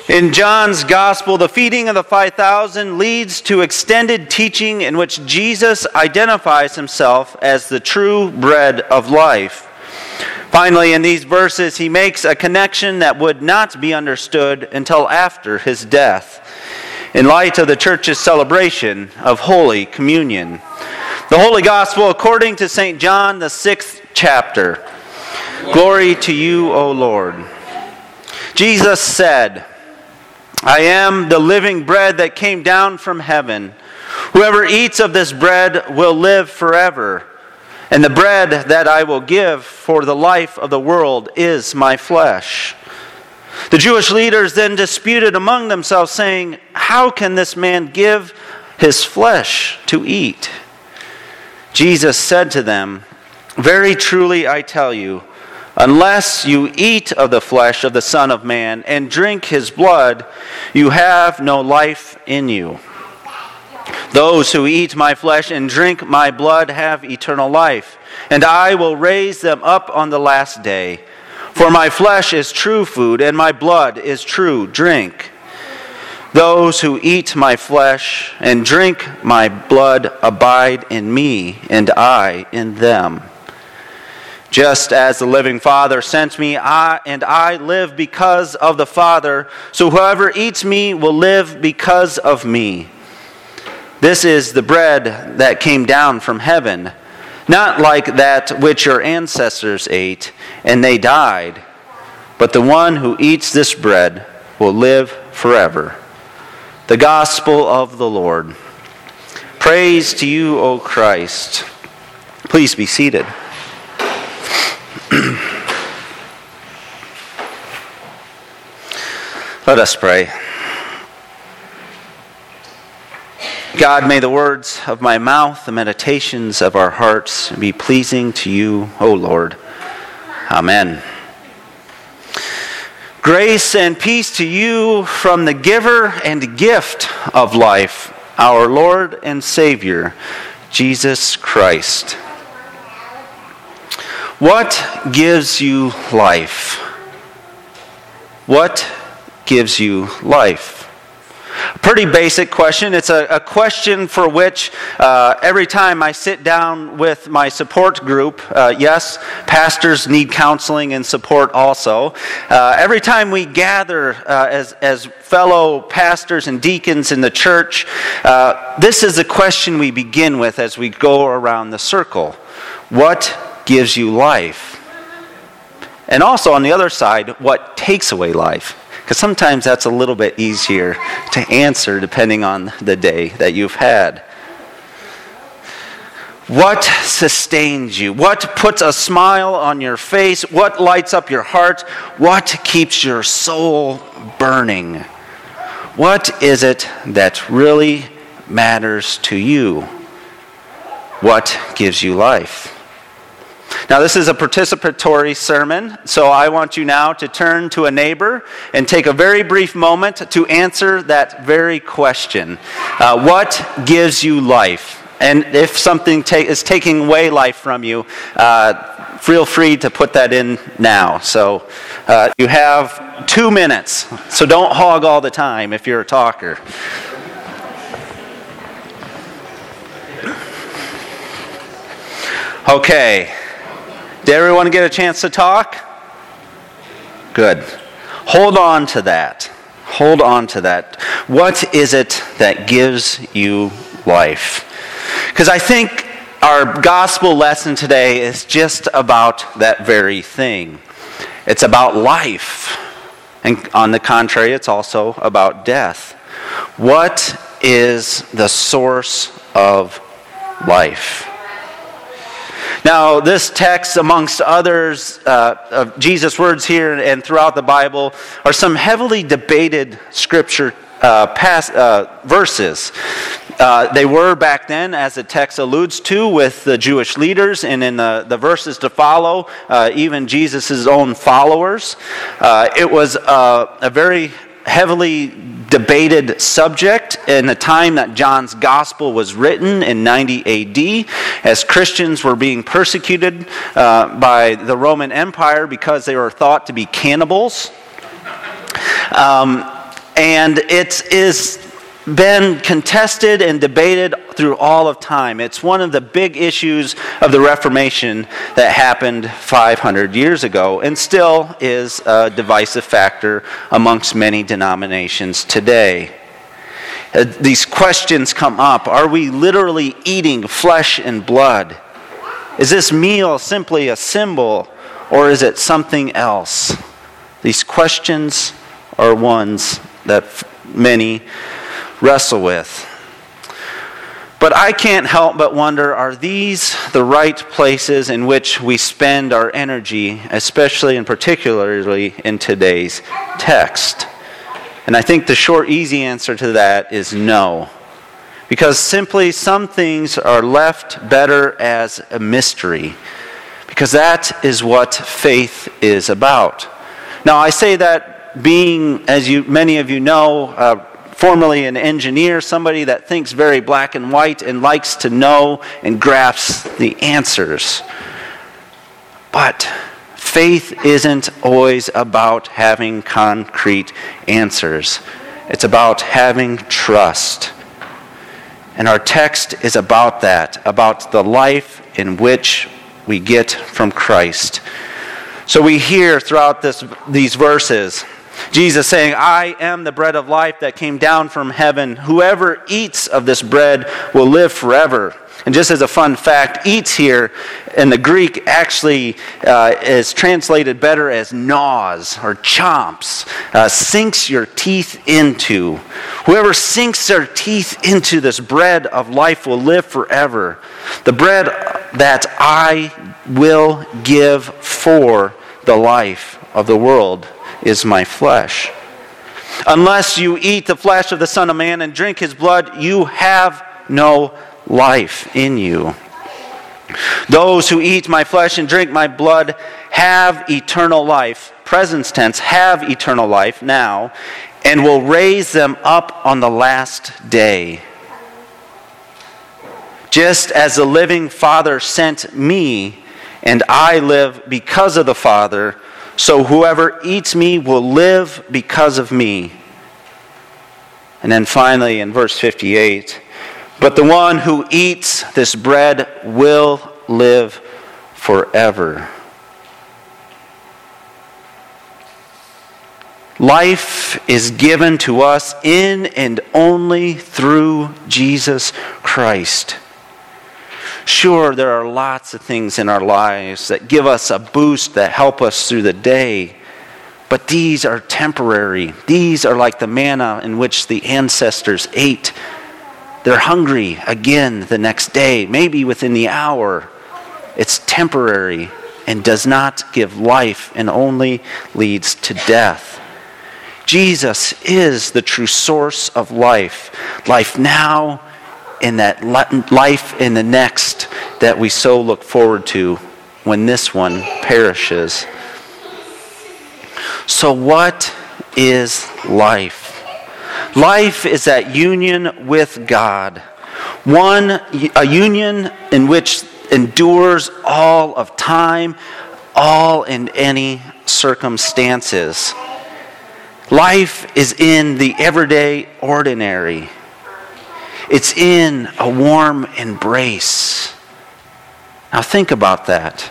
In John's Gospel, the feeding of the 5,000 leads to extended teaching in which Jesus identifies himself as the true bread of life. Finally, in these verses, he makes a connection that would not be understood until after his death, in light of the church's celebration of Holy Communion. The Holy Gospel according to St. John, the 6th chapter. Glory to you, O Lord. Jesus said, I am the living bread that came down from heaven. Whoever eats of this bread will live forever. And the bread that I will give for the life of the world is my flesh. The Jewish leaders then disputed among themselves, saying, how can this man give his flesh to eat? Jesus said to them, very truly I tell you, unless you eat of the flesh of the Son of Man and drink his blood, you have no life in you. Those who eat my flesh and drink my blood have eternal life, and I will raise them up on the last day. For my flesh is true food, and my blood is true drink. Those who eat my flesh and drink my blood abide in me, and I in them. Just as the living Father sent me, I live because of the Father, so whoever eats me will live because of me. This is the bread that came down from heaven, not like that which your ancestors ate, and they died, but the one who eats this bread will live forever. The Gospel of the Lord. Praise to you, O Christ. Please be seated. Let us pray. God, may the words of my mouth, the meditations of our hearts be pleasing to you, O Lord. Amen. Grace and peace to you from the giver and gift of life, our Lord and Savior, Jesus Christ. What gives you life? What gives you life? A pretty basic question. It's a question for which every time I sit down with my support group, yes, pastors need counseling and support also. Every time we gather as fellow pastors and deacons in the church, this is the question we begin with as we go around the circle. What gives you life? And also on the other side, what takes away life? Because sometimes that's a little bit easier to answer depending on the day that you've had. What sustains you? What puts a smile on your face? What lights up your heart? What keeps your soul burning? What is it that really matters to you? What gives you life? Now, this is a participatory sermon, so I want you now to turn to a neighbor and take a very brief moment to answer that very question. What gives you life? And if something is taking away life from you, feel free to put that in now. So you have 2 minutes, so don't hog all the time if you're a talker. Okay. Did everyone get a chance to talk? Good. Hold on to that. Hold on to that. What is it that gives you life? Because I think our gospel lesson today is just about that very thing. It's about life. And on the contrary, it's also about death. What is the source of life? Now, this text, amongst others, of Jesus' words here and throughout the Bible, are some heavily debated scripture verses. They were back then, as the text alludes to, with the Jewish leaders, and in the verses to follow, even Jesus' own followers. It was a very heavily debated subject in the time that John's Gospel was written in 90 AD, as Christians were being persecuted by the Roman Empire because they were thought to be cannibals. And it is been contested and debated through all of time. It's one of the big issues of the Reformation that happened 500 years ago and still is a divisive factor amongst many denominations today. These questions come up. Are we literally eating flesh and blood? Is this meal simply a symbol, or is it something else? These questions are ones that many wrestle with. But I can't help but wonder, are these the right places in which we spend our energy, especially and particularly in today's text? And I think the short, easy answer to that is no. Because simply some things are left better as a mystery. Because that is what faith is about. Now I say that being, as many of you know, formerly an engineer, somebody that thinks very black and white and likes to know and grasp the answers. But faith isn't always about having concrete answers. It's about having trust. And our text is about that, about the life in which we get from Christ. So we hear throughout these verses, Jesus saying, I am the bread of life that came down from heaven. Whoever eats of this bread will live forever. And just as a fun fact, eats here in the Greek actually is translated better as gnaws or chomps, sinks your teeth into. Whoever sinks their teeth into this bread of life will live forever. The bread that I will give for the life of the world is my flesh. Unless you eat the flesh of the Son of Man and drink his blood, you have no life in you. Those who eat my flesh and drink my blood have eternal life, present tense, have eternal life now, and will raise them up on the last day. Just as the living Father sent me, and I live because of the Father, so whoever eats me will live because of me. And then finally in verse 58, but the one who eats this bread will live forever. Life is given to us in and only through Jesus Christ. Sure, there are lots of things in our lives that give us a boost, that help us through the day. But these are temporary. These are like the manna in which the ancestors ate. They're hungry again the next day, maybe within the hour. It's temporary and does not give life and only leads to death. Jesus is the true source of life. Life now and that life in the next that we so look forward to when this one perishes. So what is life? Life is that union with God. A union in which endures all of time, all in any circumstances. Life is in the everyday ordinary. It's in a warm embrace. Now think about that.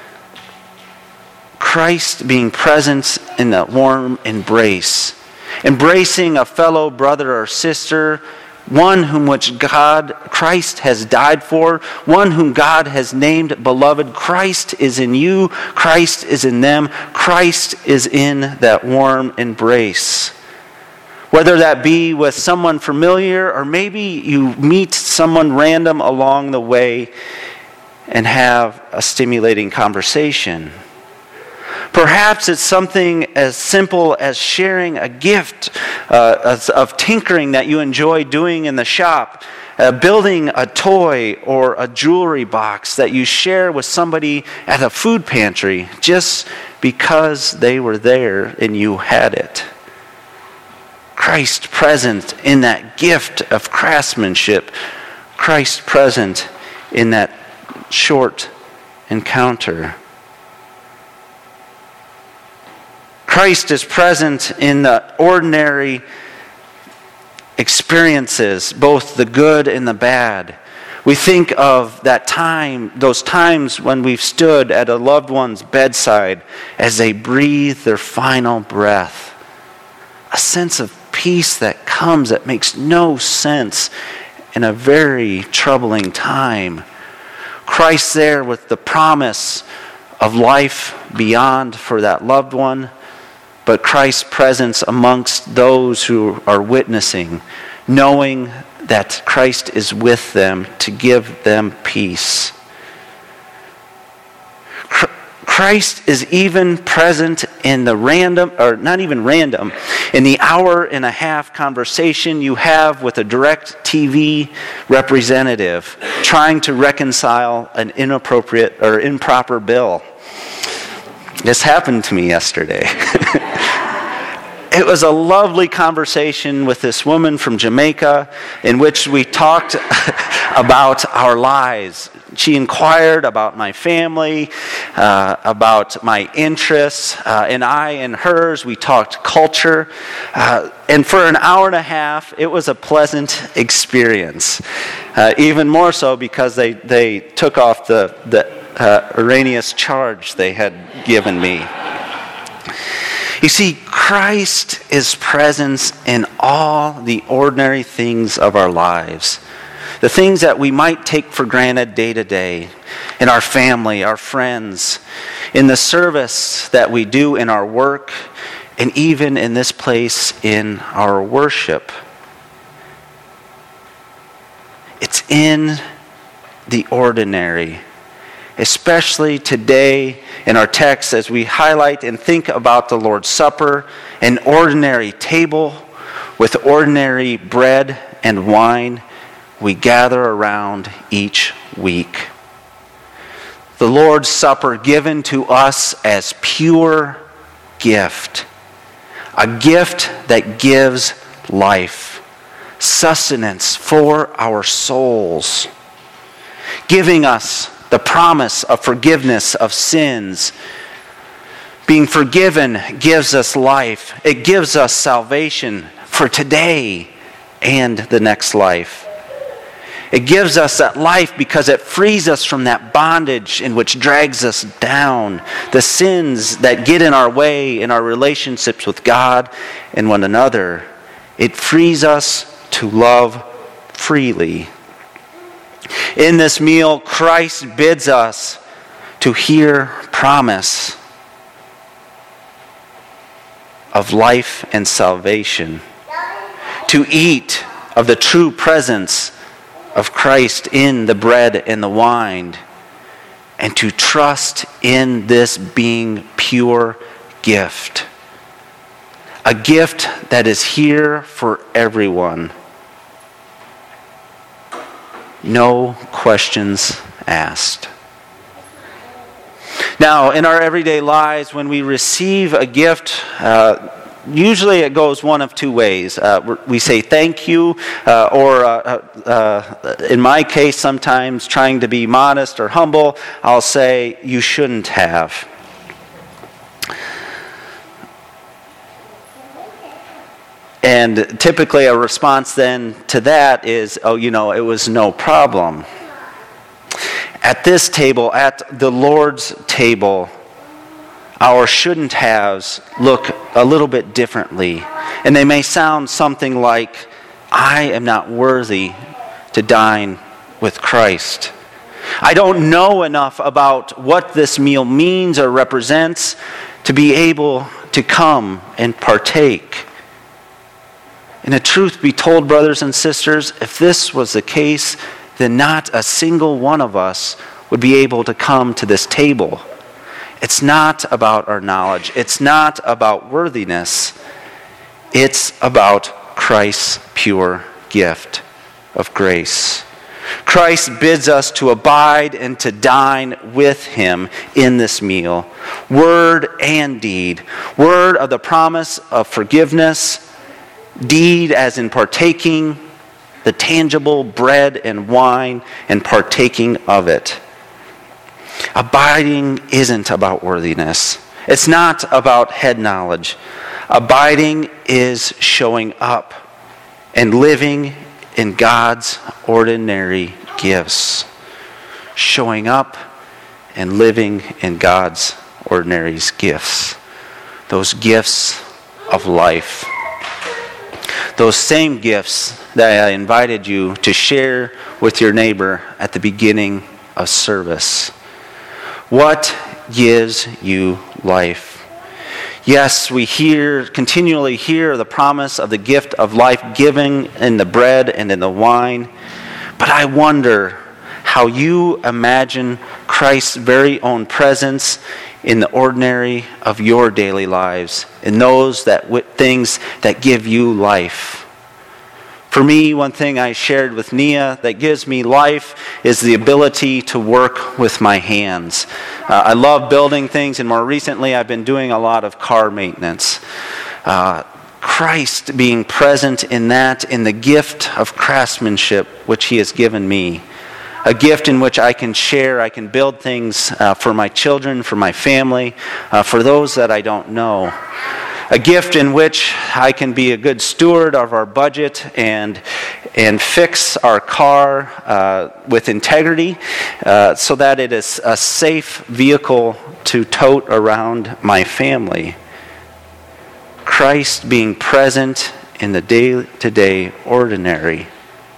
Christ being present in that warm embrace. Embracing a fellow brother or sister, one whom which Christ has died for, one whom God has named beloved. Christ is in you, Christ is in them, Christ is in that warm embrace. Whether that be with someone familiar or maybe you meet someone random along the way and have a stimulating conversation. Perhaps it's something as simple as sharing a gift of tinkering that you enjoy doing in the shop, building a toy or a jewelry box that you share with somebody at a food pantry just because they were there and you had it. Christ present in that gift of craftsmanship. Christ present in that short encounter. Christ is present in the ordinary experiences, both the good and the bad. We think of those times when we've stood at a loved one's bedside as they breathe their final breath. A sense of peace that comes that makes no sense in a very troubling time. Christ there with the promise of life beyond for that loved one, but Christ's presence amongst those who are witnessing, knowing that Christ is with them to give them peace. Christ is even present in the in the hour and a half conversation you have with a direct TV representative trying to reconcile an inappropriate or improper bill. This happened to me yesterday. It was a lovely conversation with this woman from Jamaica in which we talked about our lives. She inquired about my family, about my interests, and I and hers, we talked culture. And for an hour and a half, it was a pleasant experience. Even more so because they took off the erroneous charge they had given me. You see, Christ is present in all the ordinary things of our lives. The things that we might take for granted day to day, in our family, our friends, in the service that we do in our work, and even in this place in our worship. It's in the ordinary. Especially today in our text as we highlight and think about the Lord's Supper, an ordinary table with ordinary bread and wine we gather around each week. The Lord's Supper given to us as pure gift, a gift that gives life, sustenance for our souls, giving us the promise of forgiveness of sins. Being forgiven gives us life. It gives us salvation for today and the next life. It gives us that life because it frees us from that bondage in which drags us down, the sins that get in our way in our relationships with God and one another. It frees us to love freely. In this meal, Christ bids us to hear promise of life and salvation, to eat of the true presence of Christ in the bread and the wine, and to trust in this being pure gift. A gift that is here for everyone. No questions asked. Now, in our everyday lives, when we receive a gift, usually it goes one of two ways. We say thank you, or in my case, sometimes trying to be modest or humble, I'll say, you shouldn't have. And typically a response then to that is, oh, it was no problem. At this table, at the Lord's table, our shouldn't haves look a little bit differently. And they may sound something like, I am not worthy to dine with Christ. I don't know enough about what this meal means or represents to be able to come and partake. And the truth be told, brothers and sisters, if this was the case, then not a single one of us would be able to come to this table. It's not about our knowledge. It's not about worthiness. It's about Christ's pure gift of grace. Christ bids us to abide and to dine with Him in this meal. Word and deed. Word of the promise of forgiveness. Deed as in partaking the tangible bread and wine and partaking of it. Abiding isn't about worthiness. It's not about head knowledge. Abiding is showing up and living in God's ordinary gifts. Showing up and living in God's ordinary gifts. Those gifts of life. Those same gifts that I invited you to share with your neighbor at the beginning of service. What gives you life? Yes, we continually hear the promise of the gift of life given in the bread and in the wine. But I wonder how you imagine Christ's very own presence in the ordinary of your daily lives, in those things that give you life. For me, one thing I shared with Nia that gives me life is the ability to work with my hands. I love building things, and more recently I've been doing a lot of car maintenance. Christ being present in that, in the gift of craftsmanship which He has given me. A gift in which I can share, I can build things for my children, for my family, for those that I don't know. A gift in which I can be a good steward of our budget and fix our car with integrity so that it is a safe vehicle to tote around my family. Christ being present in the day-to-day ordinary.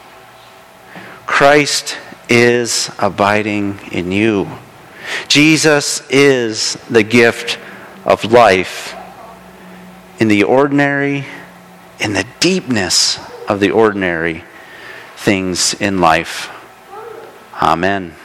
Christ is abiding in you. Jesus is the gift of life. In the ordinary, in the deepness of the ordinary things in life. Amen.